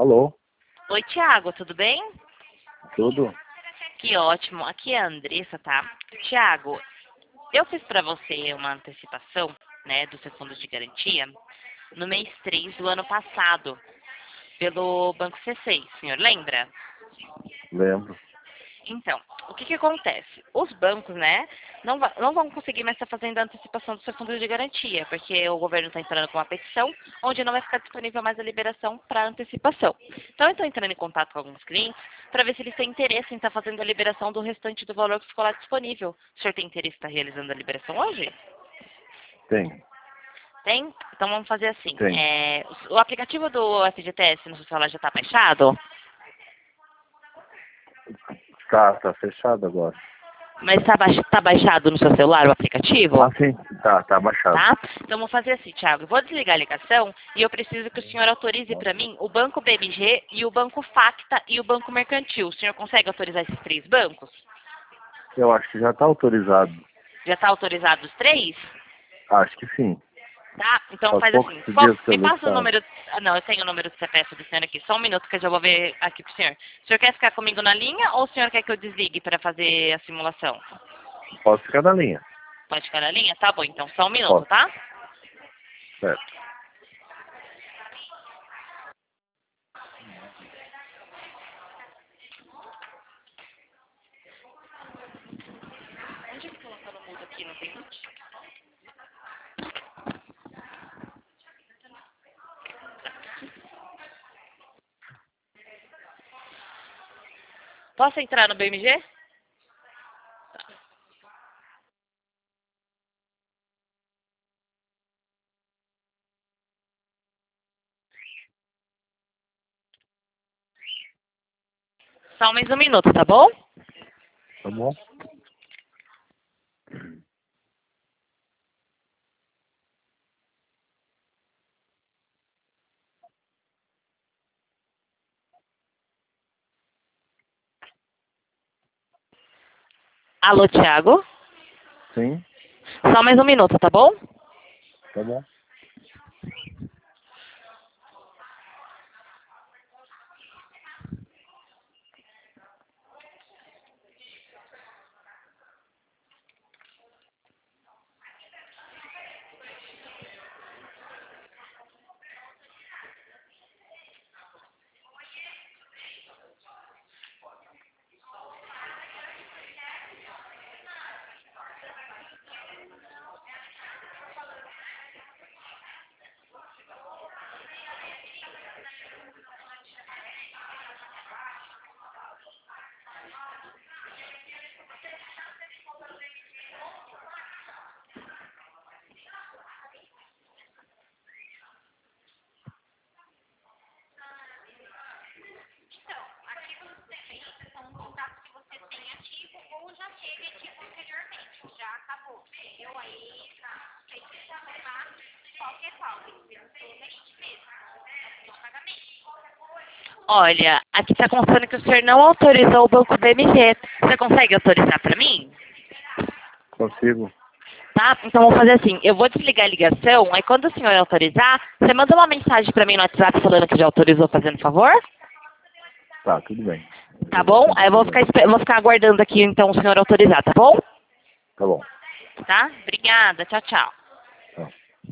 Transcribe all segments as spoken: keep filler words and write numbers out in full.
Alô? Oi, Thiago, tudo bem? Tudo? Que ótimo. Aqui é a Andressa, tá? Thiago, eu fiz para você uma antecipação, né, do seu fundo de garantia no mês três do ano passado, pelo Banco C seis, senhor lembra? Lembro. Então, o que que acontece? Os bancos, né, não, va- não vão conseguir mais estar fazendo a antecipação do seu fundo de garantia, porque o governo está entrando com uma petição onde não vai ficar disponível mais a liberação para antecipação. Então, eu estou entrando em contato com alguns clientes para ver se eles têm interesse em estar fazendo a liberação do restante do valor que ficou lá disponível. O senhor tem interesse em estar realizando a liberação hoje? Tem. Tem? Então, vamos fazer assim. Tem. É, o aplicativo do F G T S no seu celular já está baixado? Tá, tá fechado agora. Mas está tá baixado no seu celular o aplicativo? Ah, sim. Tá, tá baixado. Tá? Então, vou fazer assim, Thiago. Eu vou desligar a ligação e eu preciso que o senhor autorize para mim o Banco B M G e o Banco Facta e o Banco Mercantil. O senhor consegue autorizar esses três bancos? Eu acho que já tá autorizado. Já está autorizado os três? Acho que sim. Tá? Então, Faz faz poucos assim. dias que eu Me vi que passa o tá. número... Ah, não, eu tenho o número do C P F do senhor aqui. Só um minuto que eu já vou ver aqui pro senhor. O senhor quer ficar comigo na linha ou o senhor quer que eu desligue para fazer a simulação? Posso ficar na linha. Pode ficar na linha? Tá bom, então só um minuto, Posso. tá? Certo. Onde que colocou no mudo aqui? Não tem mute? Posso entrar no B M G? Só mais um minuto, tá bom? Tá bom? Alô, Thiago? Sim. Só mais um minuto, tá bom? Tá bom. Olha, aqui está constando que o senhor não autorizou o Banco B M G. Você consegue autorizar para mim? Consigo. Tá? Então vamos fazer assim, eu vou desligar a ligação, aí quando o senhor autorizar, você manda uma mensagem para mim no WhatsApp falando que já autorizou, fazendo favor? Tá, tudo bem. Tá bom? Aí eu vou ficar, espe- eu vou ficar aguardando aqui então o senhor autorizar, tá bom? Tá bom. Tá? Obrigada, tchau, tchau. Tá.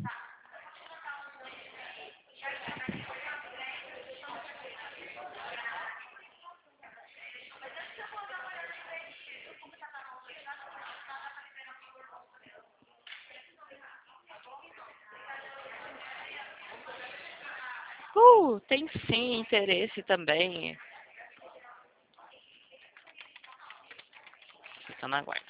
Uh, tem sim interesse também. Fica na guarda.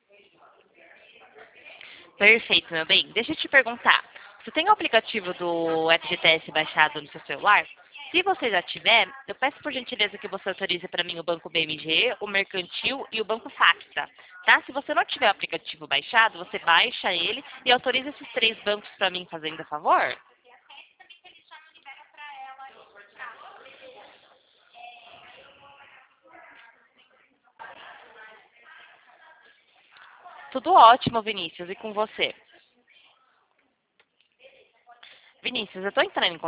Perfeito, meu bem. Deixa eu te perguntar. Você tem o aplicativo do F G T S baixado no seu celular? Se você já tiver, eu peço por gentileza que você autorize para mim o Banco B M G, o Mercantil e o Banco Facta, tá? Se você não tiver o aplicativo baixado, você baixa ele e autoriza esses três bancos para mim, fazendo a favor? Tudo ótimo, Vinícius, e com você? Vinícius, eu estou entrando em